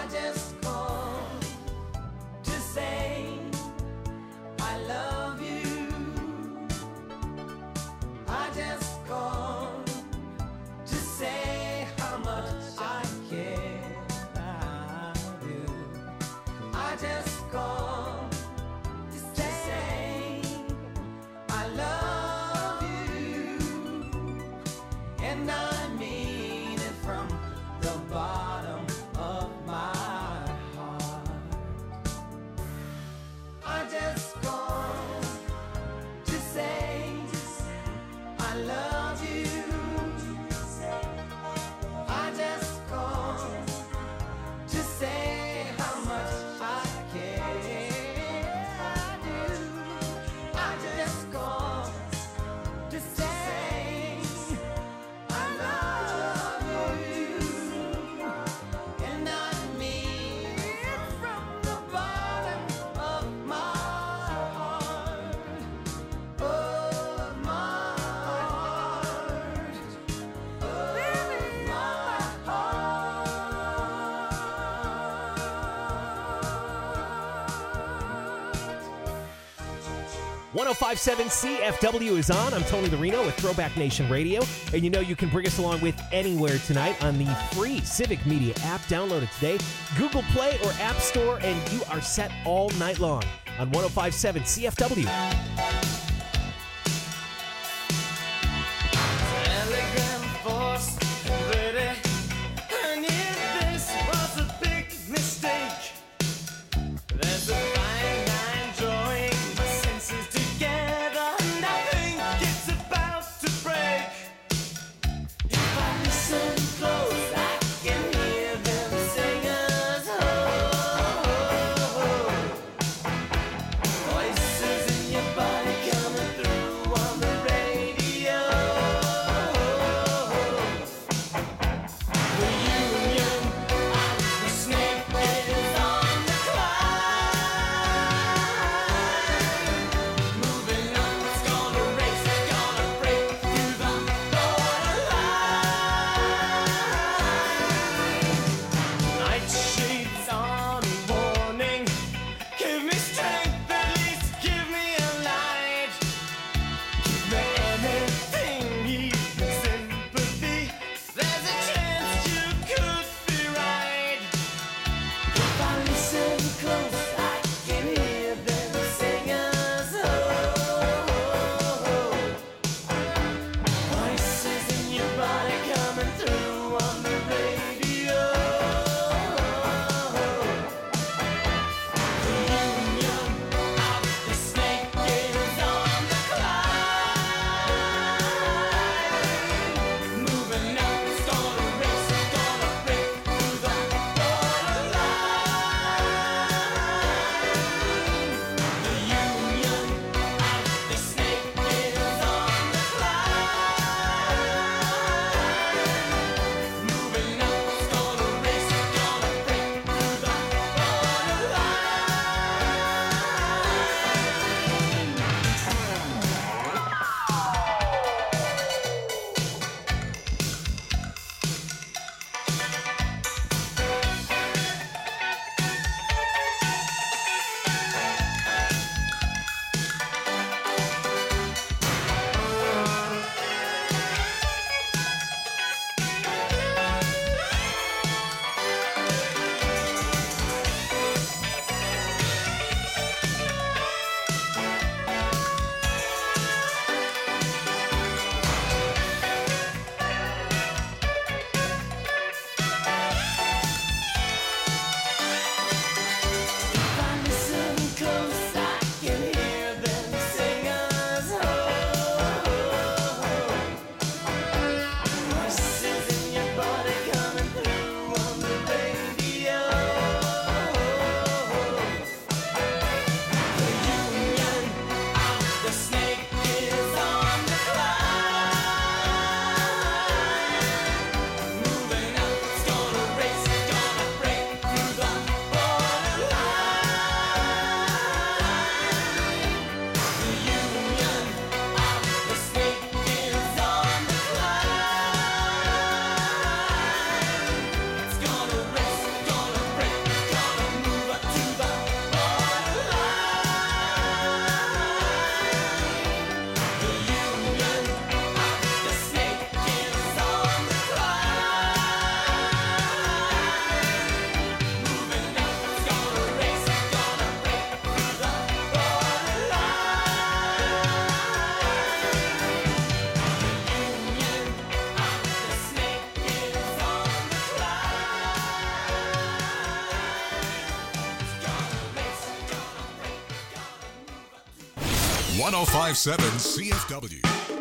just called to say I love you. I just called to say how much I care. I do. I just called to say I love you, and I mean it from the bottom of my heart. I just called to say I love you. I just called to say how much I care. I do. I just called to say I love you, and I mean it from the bottom of my heart, of my heart, of my heart. 1057 CFW is on. I'm Tony the Reno with Throwback Nation Radio. And you know you can bring us along with anywhere tonight on the free Civic Media app. Download it today. Google Play or App Store, and you are set all night long on 1057 CFW. Telegram force ready, and if this was a big mistake, there's a fine line drawing my senses together, and I think it's about to break. If I listen close, I can hear them sing us home. Voices in your body. 105.7 CFW.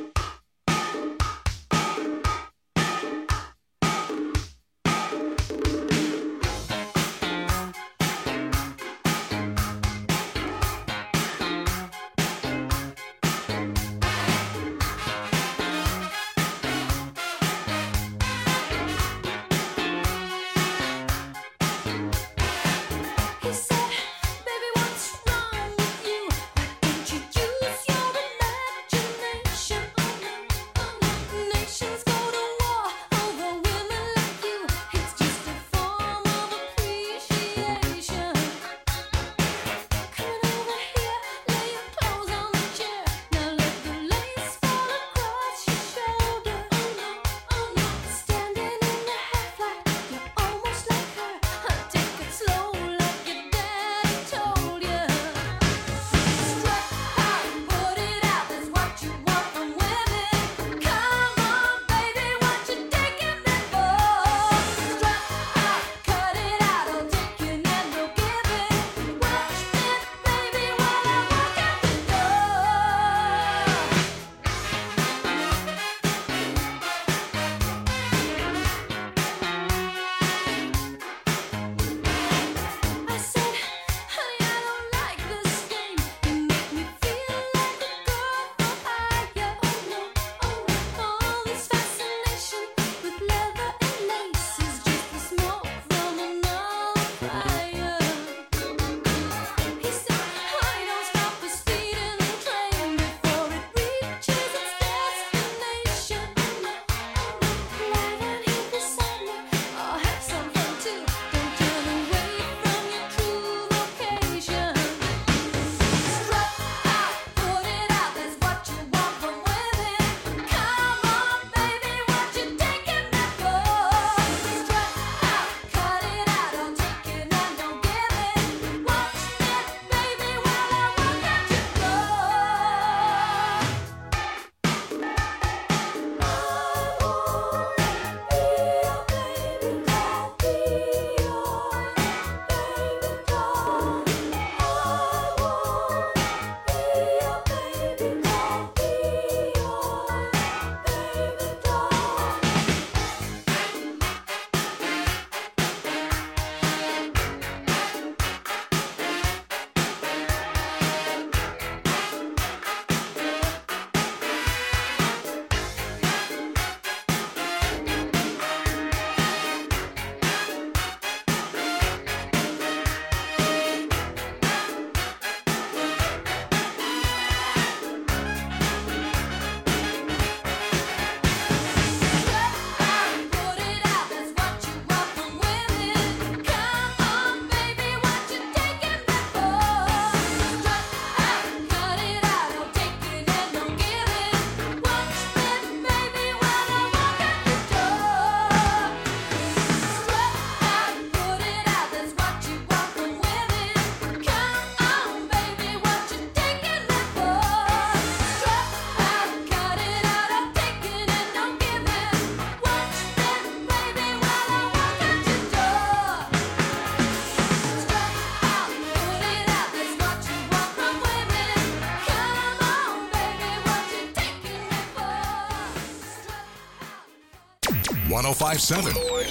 .105.7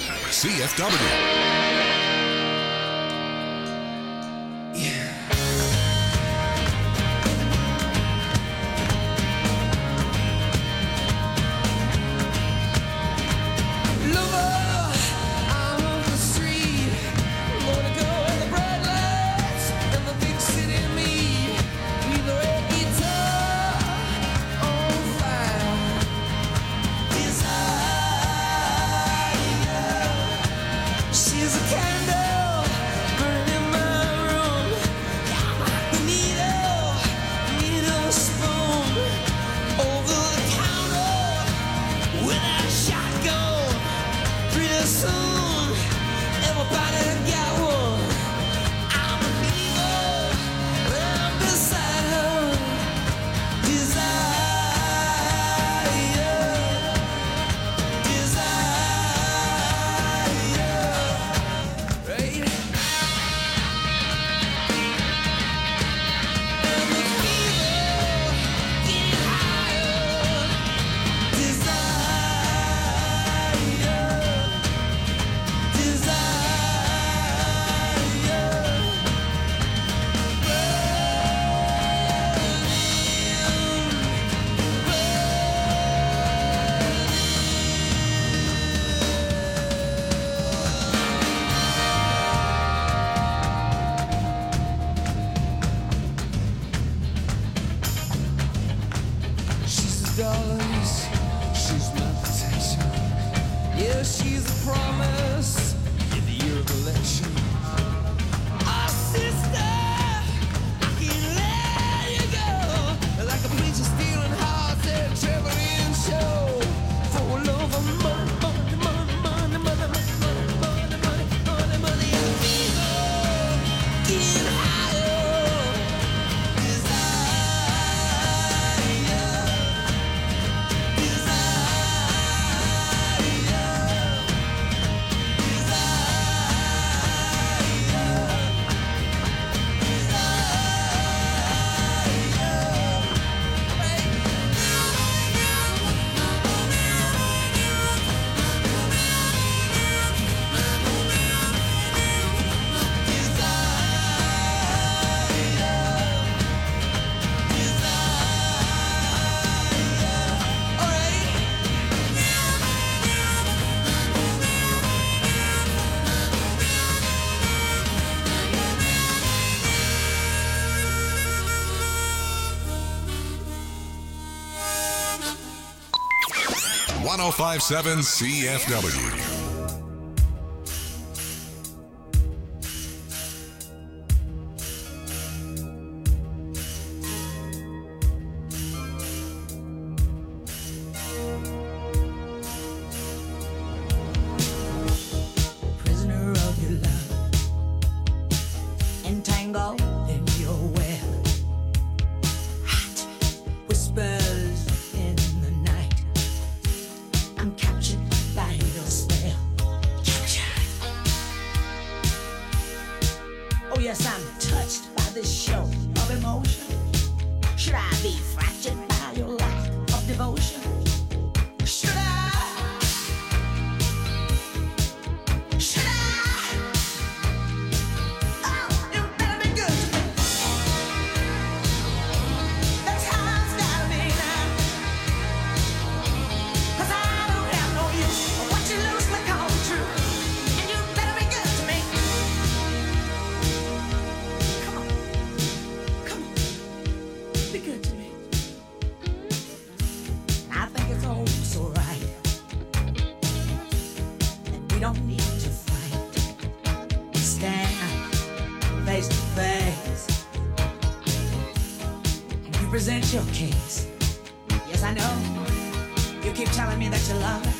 CFW. She's a cat. 1057 CFW. Prisoner of your love, entangled in your web. Hot whispers in the night. I'm captured by your spell. Captured. Oh yes, I'm touched by this show of emotion. Should I be fractured by your lack of devotion? Should I? Should I? Oh, you better be good to me. That's how it's gotta be now. 'Cause I don't have no use for what you loosely call true. And you better be good to me. Come on. Come on. Be good to me. I think it's all so right. And we don't need to fight. Stand face to face. And you present your case. Yes, I know. You keep telling me that you love me.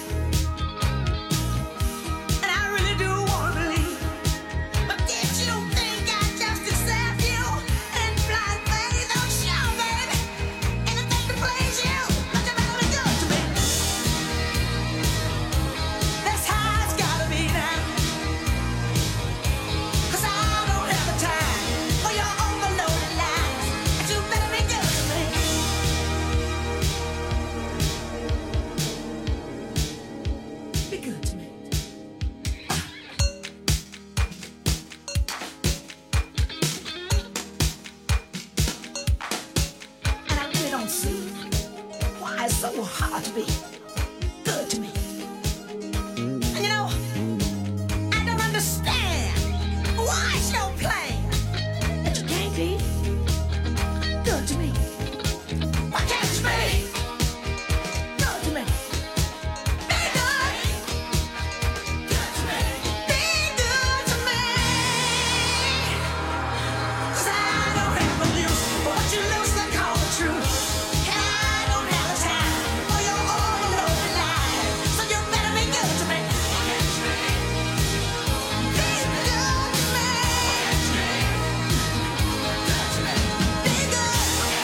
And I really do want to believe. But did you think I'd just accept you in blind faith? Oh, sure, baby. Anything to please you. But you better be good to me. That's how it's gotta be now. 'Cause I don't have the time for your overloaded lies. And you better be good to me. Be good to me. And I really don't see why it's so hard to be good to me. And you know, I don't understand why it's so plain that you can't be good to me. Why can't you be good to me? Be good. Good to me. Be good to me. 'Cause I don't have no use for what you loosely call the truth. And I don't have the time for your overloaded lies. So you better be good to me. Be good to me. Be good. Be good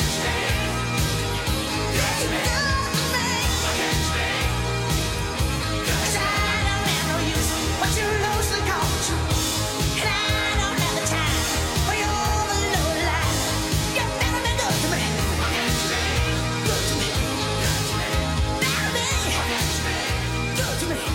to me. 'Cause I don't have no use for what you loosely call the truth. And I don't have the time for your overloaded lies. You better be good to me. Good to me. Better be good to me. Be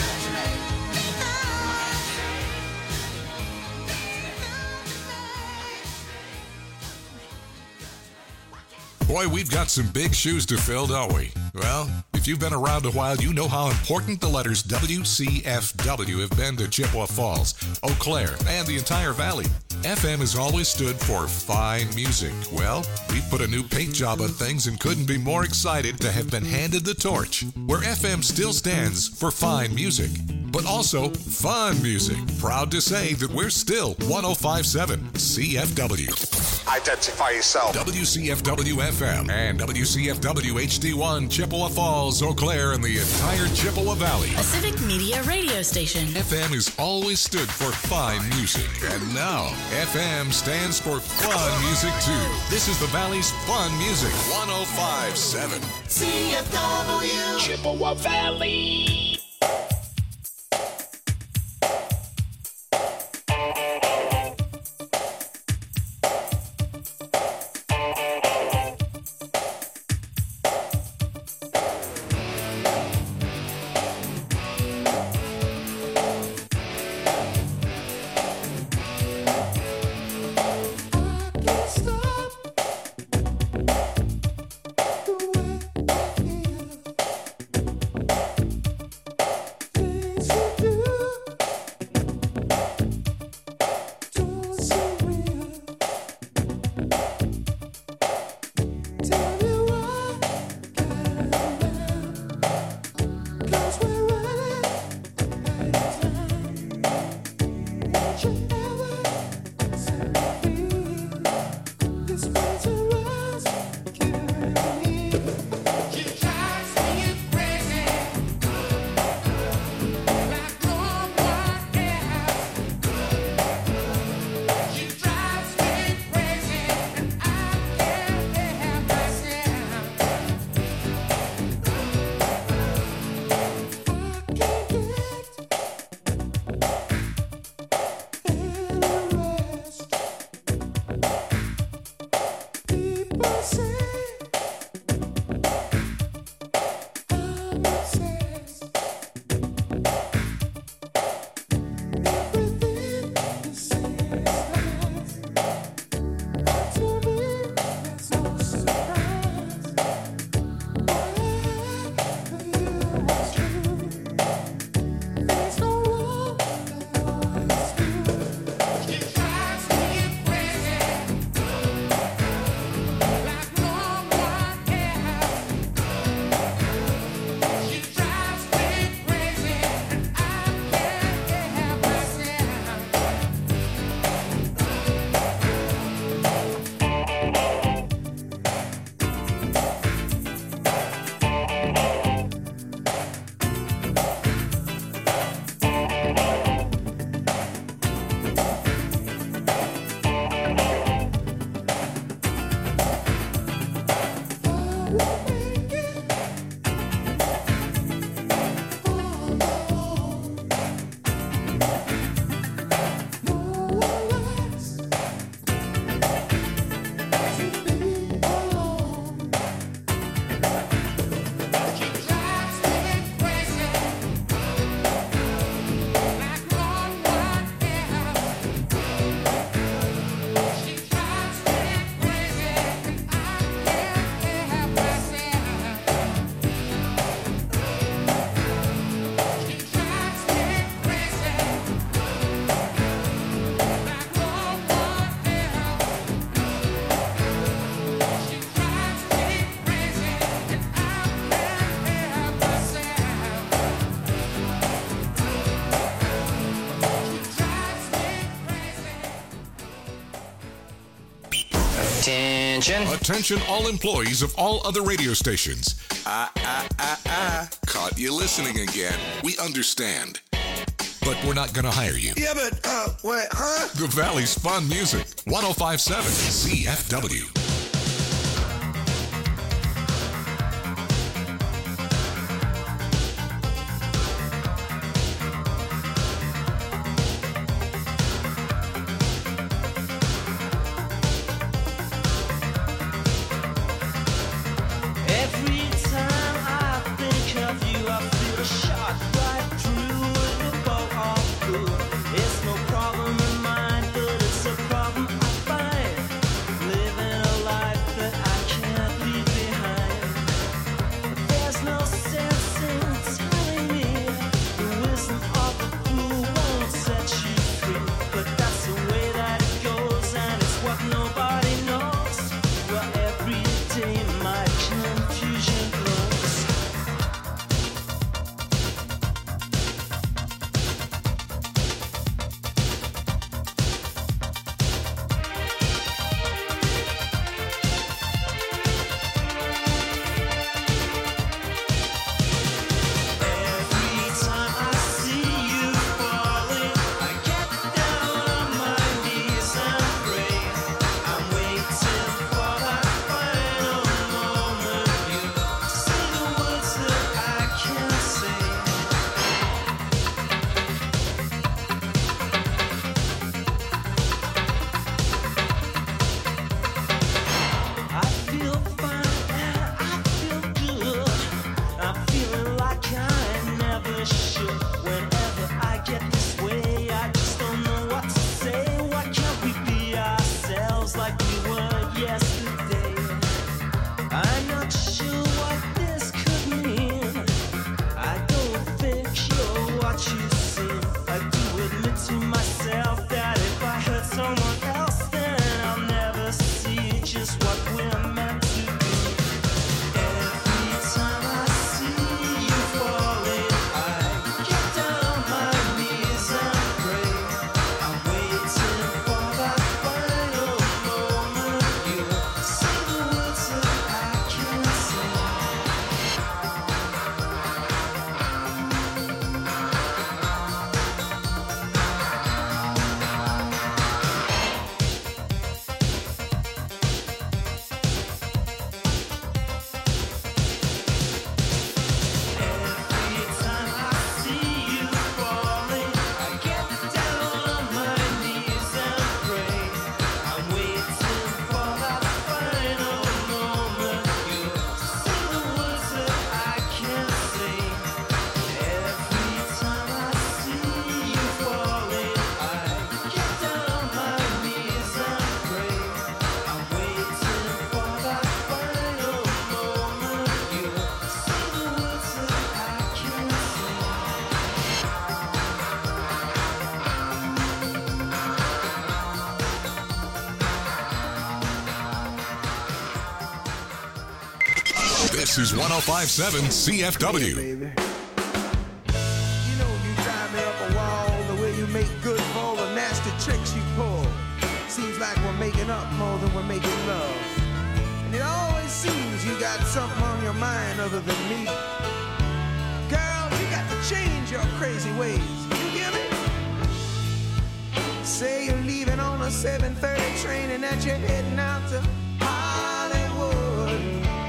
Boy, we've got some big shoes to fill, don't we? Well, if you've been around a while, you know how important the letters WCFW have been to Chippewa Falls, Eau Claire, and the entire valley. FM has always stood for fine music. Well, we put a new paint job on things and couldn't be more excited to have been handed the torch, where FM still stands for fine music, but also fun music. Proud to say that we're still 1057 CFW. Identify yourself. WCFW FM and WCFW HD1 Chippewa Falls, Eau Claire, and the entire Chippewa Valley. A Civic Media radio station. FM has always stood for fine music, and now FM stands for fun music too. This is the Valley's fun music, 1057 CFW. Chippewa Valley. Attention. Attention all employees of all other radio stations. Caught you listening again. We understand. But we're not going to hire you. Yeah, but, what, huh? The Valley's fun music. 105.7 CFW. It's no problem in mine, but it's a problem I find living This is 105.7 CFW. Baby. You know you drive me up a wall the way you make good for all the nasty tricks you pull. Seems like we're making up more than we're making love. And it always seems you got something on your mind other than me. Girl, you got to change your crazy ways. You hear me? Say you're leaving on a 7:30 train and that you're heading out to Hollywood.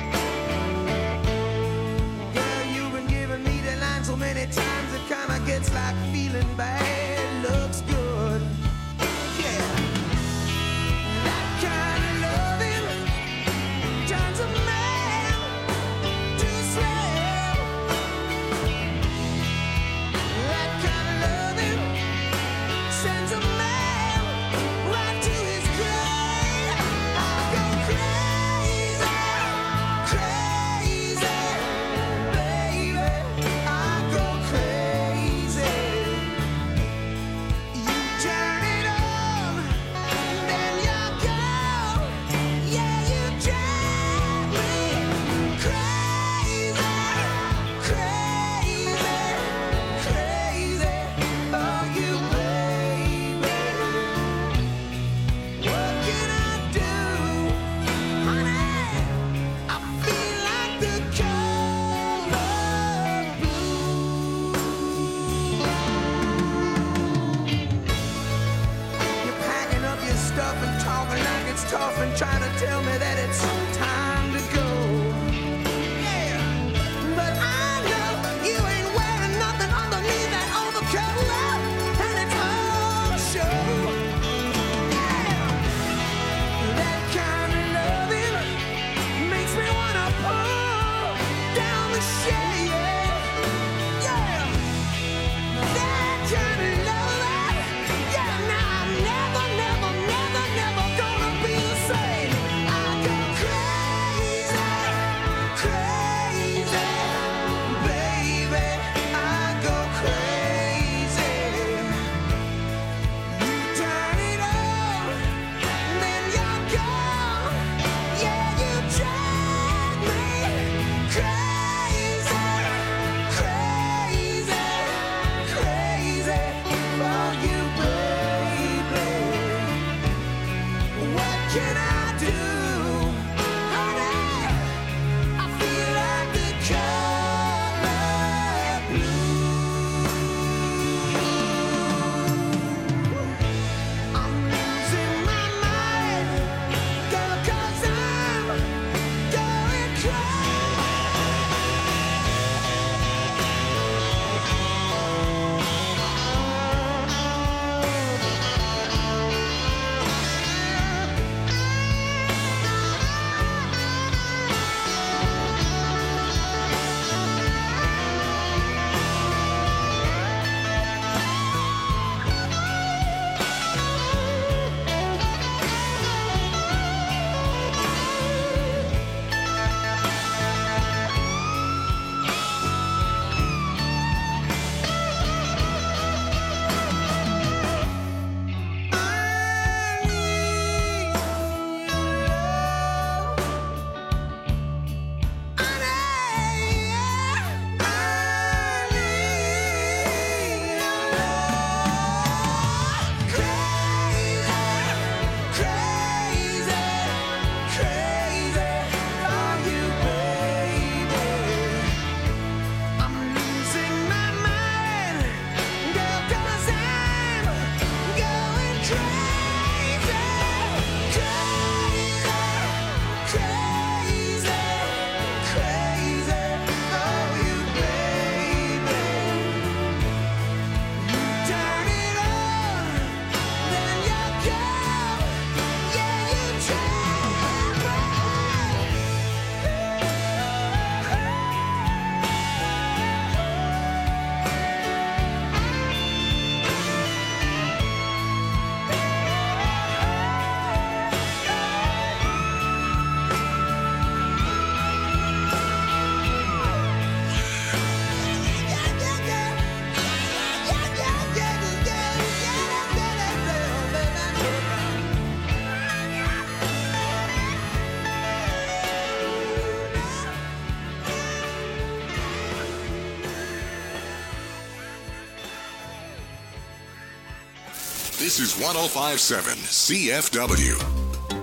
Girl, you've been giving me the line so many times it kinda gets like feeling bad looks good. Yeah. That kind of loving turns a man to slave. That kind of loving sends a man right to his grave. I go crazy, crazy, baby. I go crazy. You turn it on, then you go. Yeah, you drive me crazy, crazy, crazy. Oh, you baby. What can I do, honey? I feel like the color blue. You're packing up your stuff and talking like it's tough and trying to tell me that it's time to go. Yeah, but I know you ain't wearing nothing underneath that overcoat, and it's all show. Yeah, that kind of loving makes me wanna pull down the shade. Yeah, that kind of loving. Yeah, now I'm never, never, never, never gonna be the same. I go crazy. This is 105.7 CFW.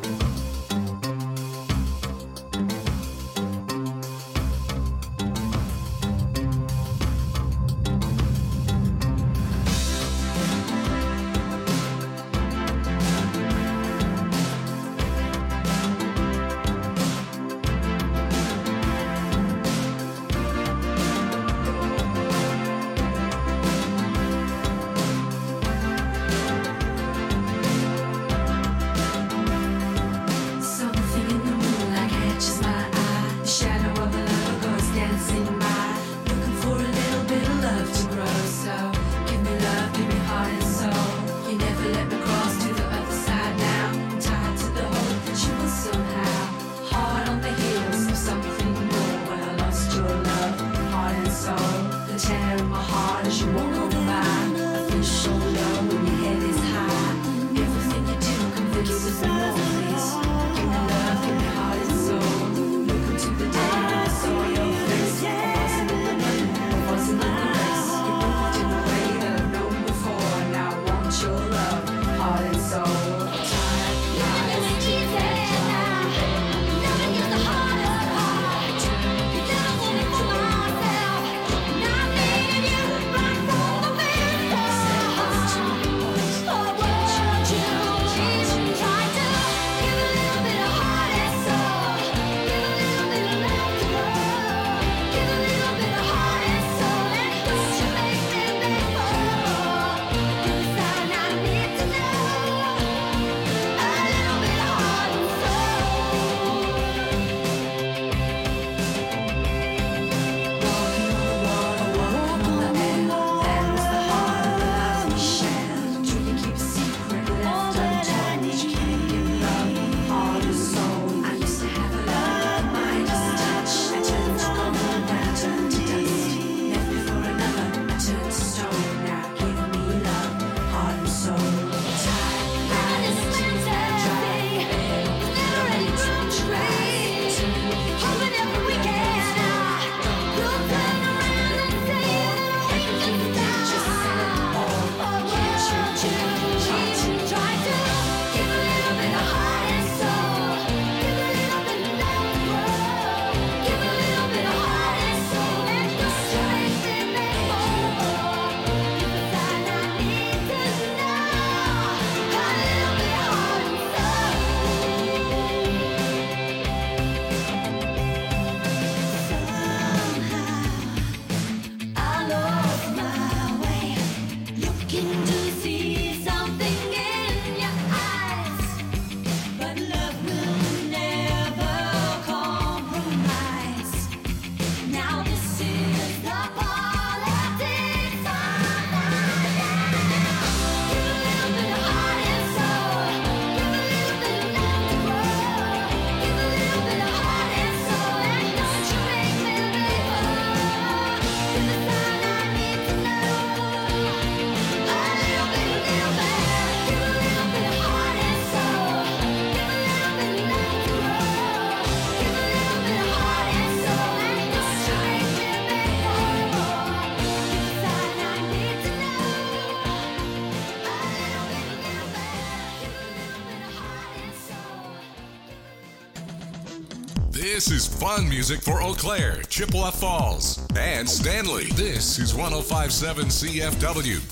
This is fun music for Eau Claire, Chippewa Falls, and Stanley. This is 105.7 CFW.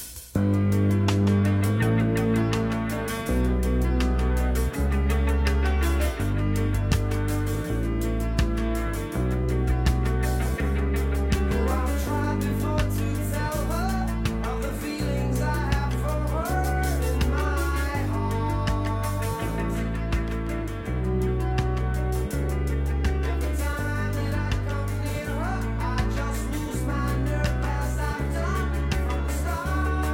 Start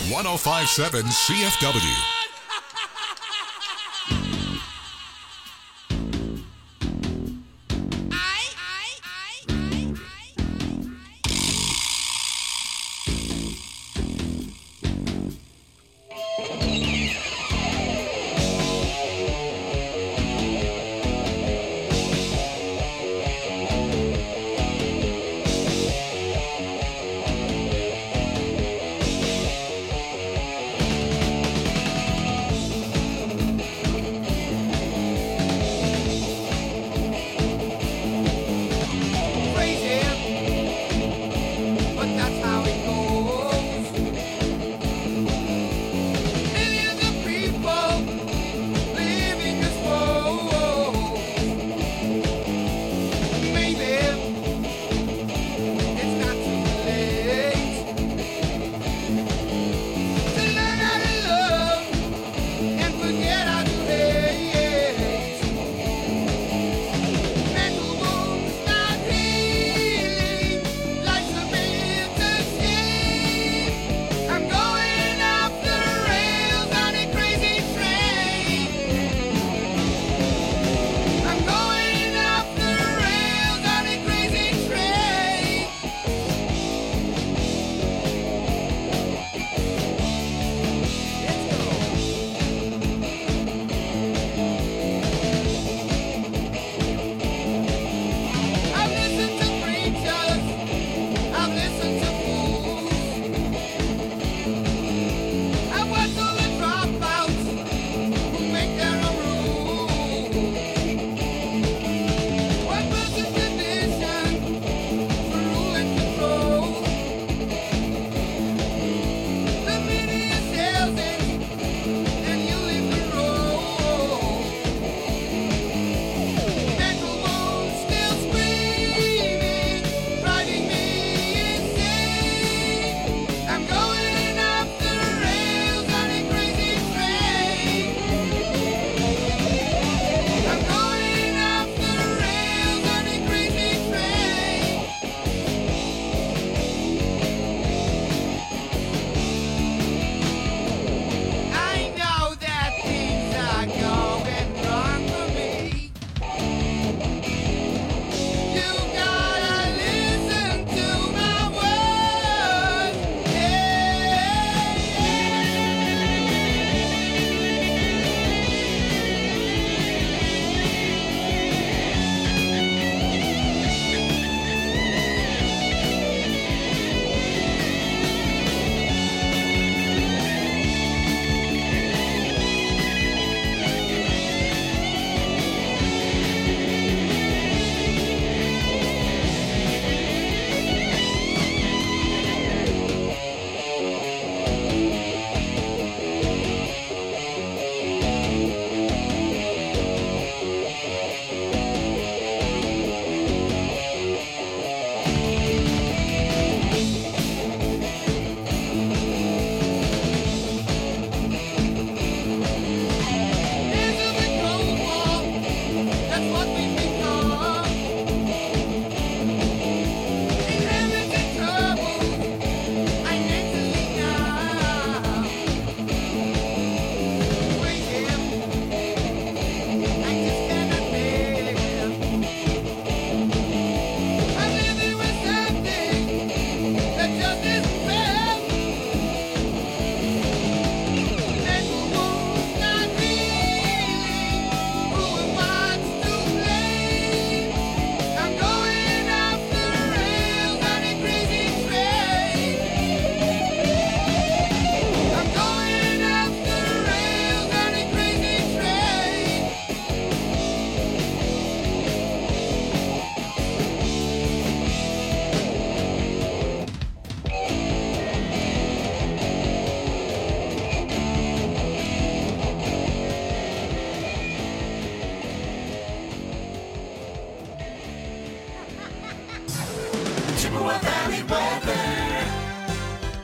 1057 CFW.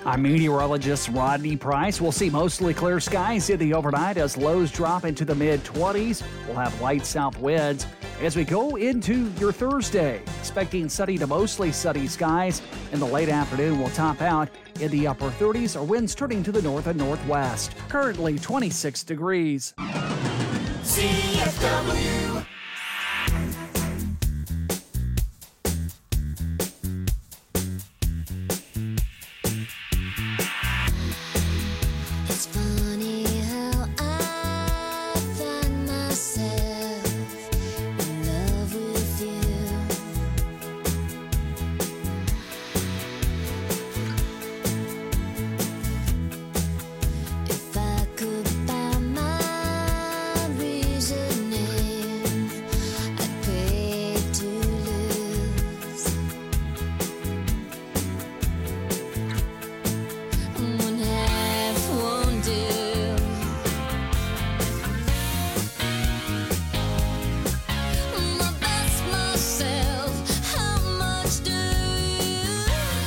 I'm meteorologist Rodney Price. We'll see mostly clear skies in the overnight as lows drop into the mid-20s. We'll have light south winds as we go into your Thursday. Expecting sunny to mostly sunny skies. In the late afternoon, we'll top out in the upper 30s or winds turning to the north and northwest. Currently 26 degrees. CFW. It's funny how I find myself in love with you. If I could find my reasoning, I'd pray to lose. One half won't do. My best myself, how much do you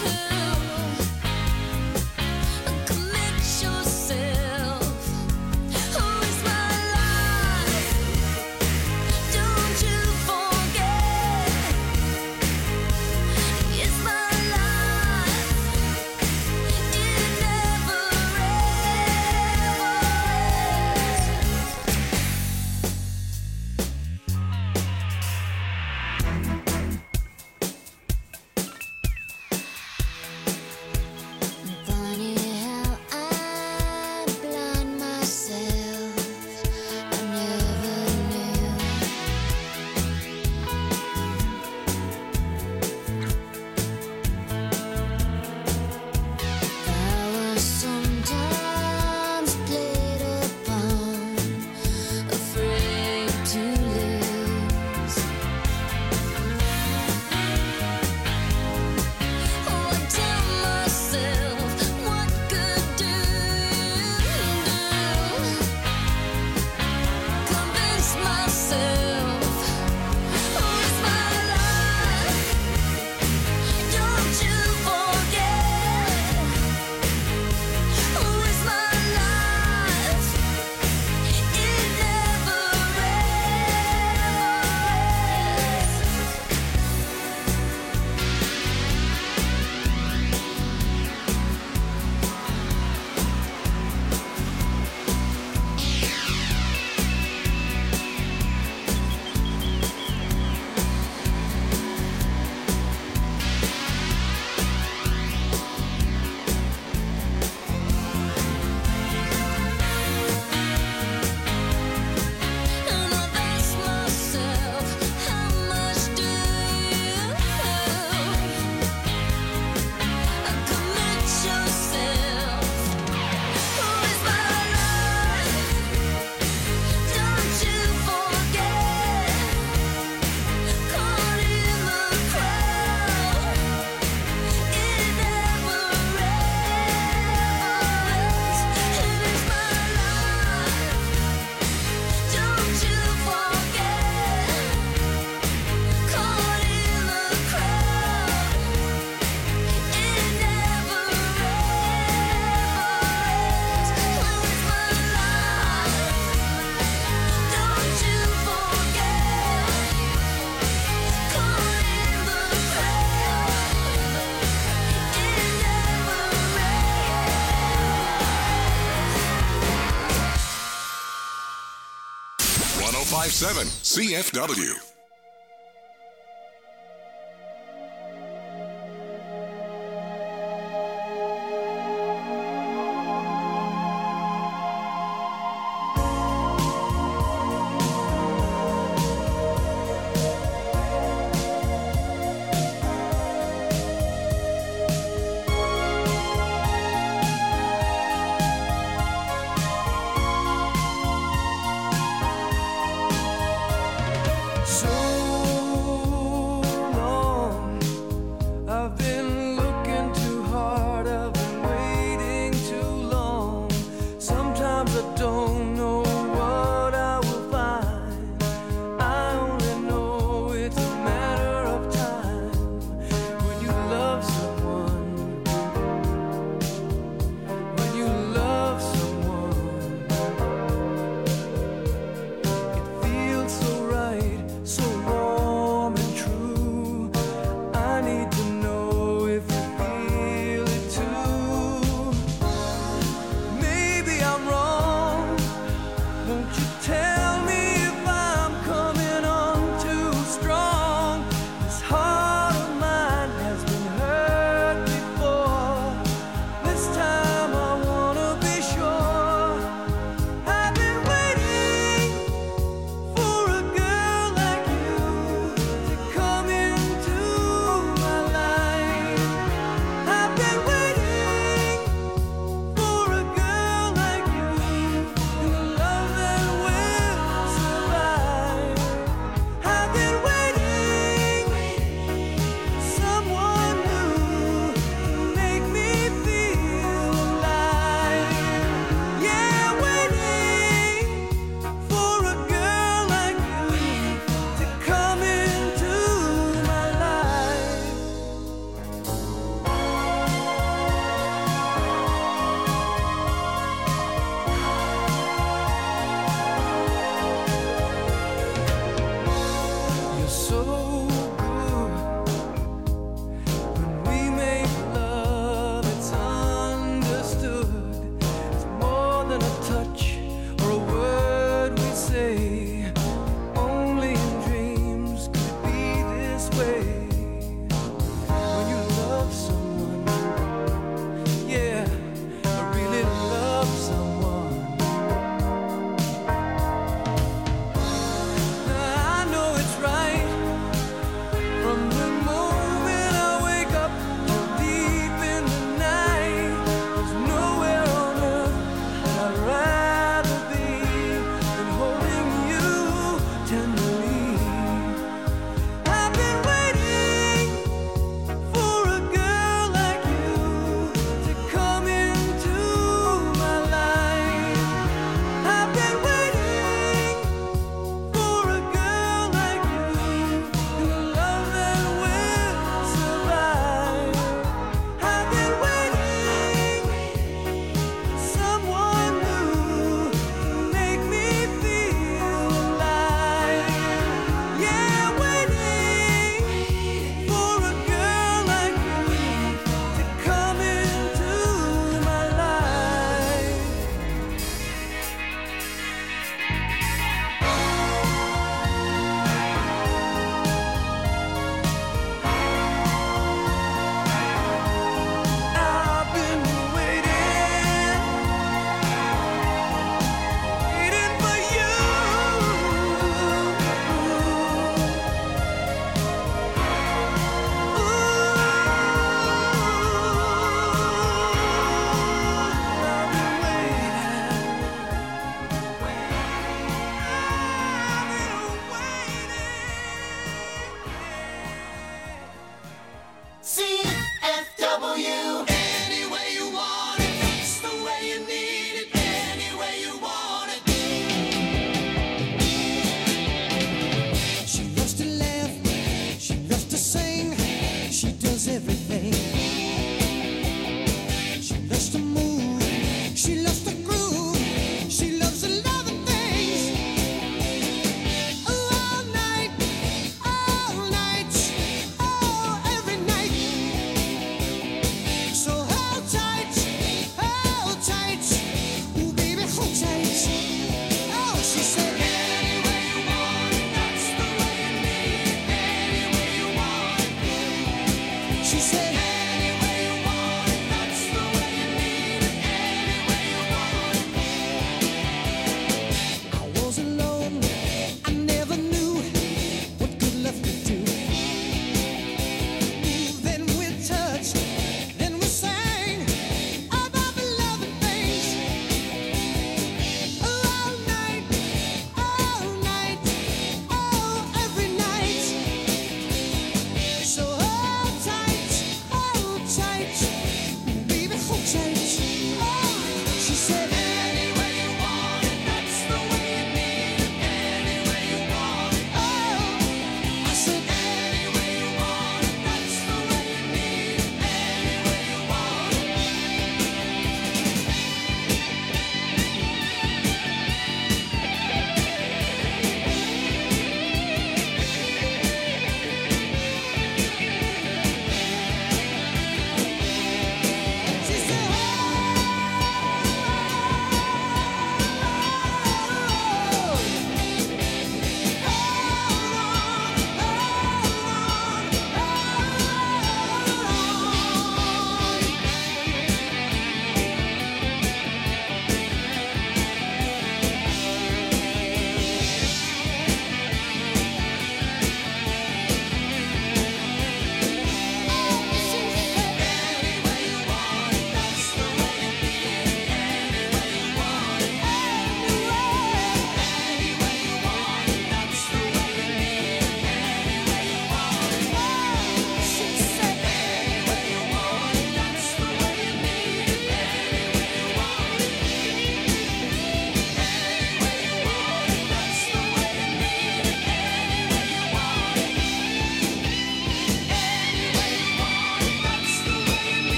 commit yourself? Who is my life? Don't you forget, it's my life. It never Funny how I blind myself. I never knew. I was sometimes played upon, afraid to lose. Oh, I tell myself, what good do you do? Convince myself, who is my life? Don't you forget, who is my life? It never And I've asked myself, how much do you commit yourself? Who is my life? Don't you forget, caught in the crowd, it never ends. It is my life. Don't you forget, caught in the crowd, it never ends. Who is my life? Don't you forget, caught in the crowd, it never ends. 1057 CFW. So so good. When we make love, it's understood. It's more than a touch or a word we say. Only in dreams could it be this way. When you love someone, yeah, I really love someone. Now I know it's right from the moment I wake up till deep in the night. There's nowhere on earth that I'd rather be than holding you tenderly. I've been waiting for a girl like you to come into my life. I've been waiting for a girl like you, and a love that will survive. I've been waiting for someone new to make me feel alive. Yeah, waiting for a girl like you to come into my life. I've been waiting for you. I've been CFW. Any way you want it, that's the way you need it. Any way you want it. She loves to laugh, she loves to sing, she does everything. She loves to move, she loves to groove, she loves a lot of things. All night, oh, every night. So hold tight, ooh baby, hold tight. Oh, she said, any way you want it, that's the way you need it. Any way you want it. She said, any way you want it, that's the way you need it. Any way you want it. I was alone, I never knew what good love could do. Then we touched, then we sang about the love and things. All night, oh, every night. So hold tight,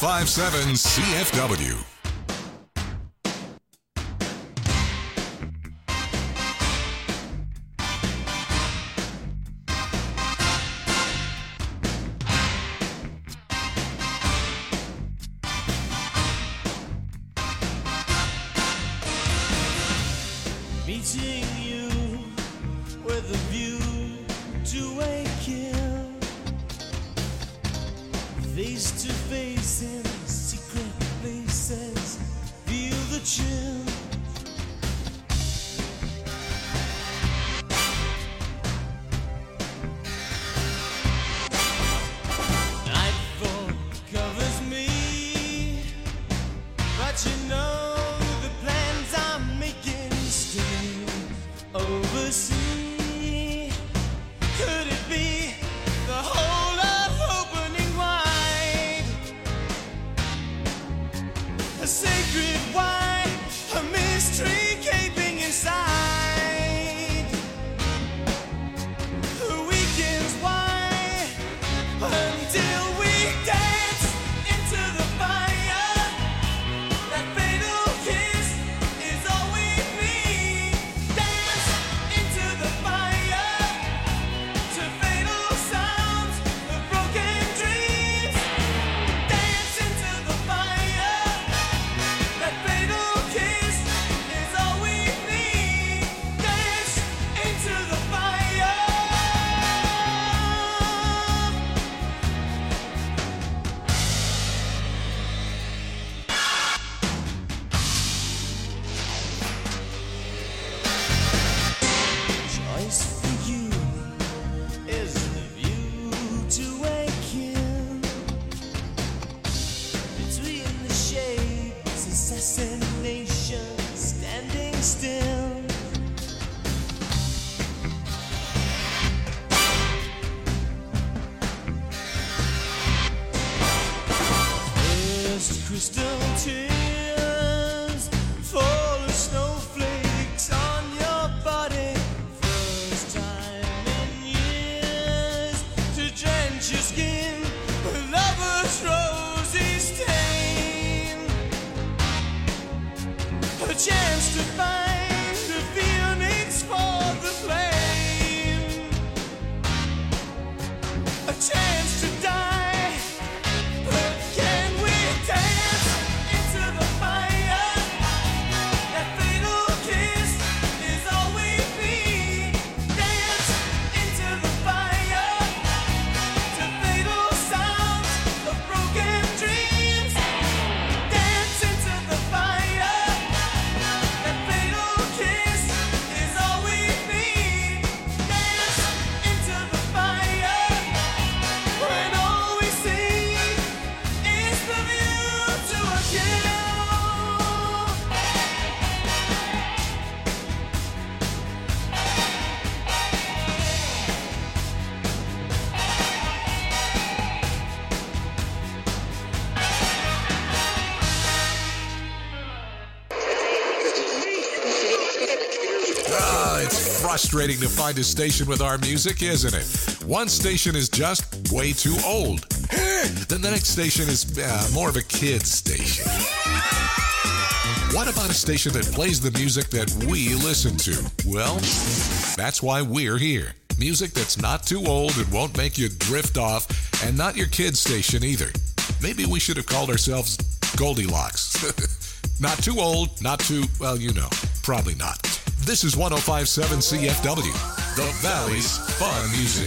1057 CFW. Meeting you with a view to a kill, face to face in secret places, feel the chill. Nightfall covers me, but you know the plans I'm making stay overseas. Could it be the whole of opening wide? A sacred wine, a mystery gaping inside. The weekends why until we dance into the fire. That fatal kiss is all we need. Dance into the fire to fatal sounds of broken dreams. Dance into the fire. That fatal kiss is all we need. Dance into the fire. Choice for you is the view to a kill. Between the shades, assassination standing still. First crystal tears fall as snowflakes on your body. First time in years to drench your skin with lover's rosy stain. A chance to find the phoenix for the flame. A chance to die. But can we dance into the fire? That fatal kiss is all we need. Dance into the fire to fatal sounds of broken dreams. Dance into the fire. That fatal kiss is all we need. Dance into the fire when all we see is the view to a kill. It's frustrating to find a station with our music, isn't it? One station is just way too old. Then the next station is more of a kid's station. What about a station that plays the music that we listen to? Well, that's why we're here. Music that's not too old and won't make you drift off, and not your kid's station either. Maybe we should have called ourselves Goldilocks. Not too old, not too, well, you know, probably not. This is 1057 CFW, the Valley's Fun Music.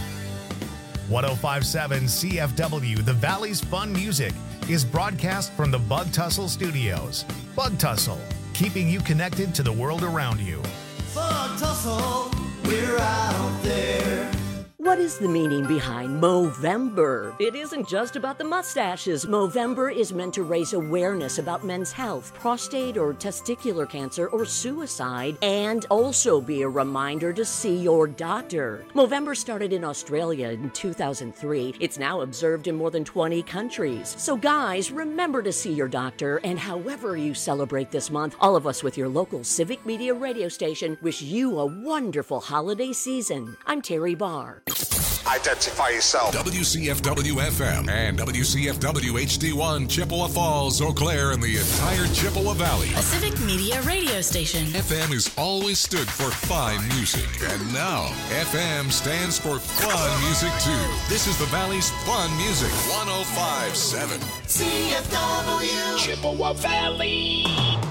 1057 CFW, the Valley's Fun Music, is broadcast from the Bug Tussle Studios. Bug Tussle, keeping you connected to the world around you. Bug Tussle, we're out there. What is the meaning behind Movember? It isn't just about the mustaches. Movember is meant to raise awareness about men's health, prostate or testicular cancer, or suicide, and also be a reminder to see your doctor. Movember started in Australia in 2003. It's now observed in more than 20 countries. So guys, remember to see your doctor, and however you celebrate this month, all of us with your local Civic Media radio station wish you a wonderful holiday season. I'm Terry Barr. Identify yourself. WCFW FM and WCFW HD1 Chippewa Falls, Eau Claire, and the entire Chippewa Valley. A Civic Media radio station. FM has always stood for fine music, and now FM stands for fun music too. This is the Valley's fun music. 105.7 CFW Chippewa Valley.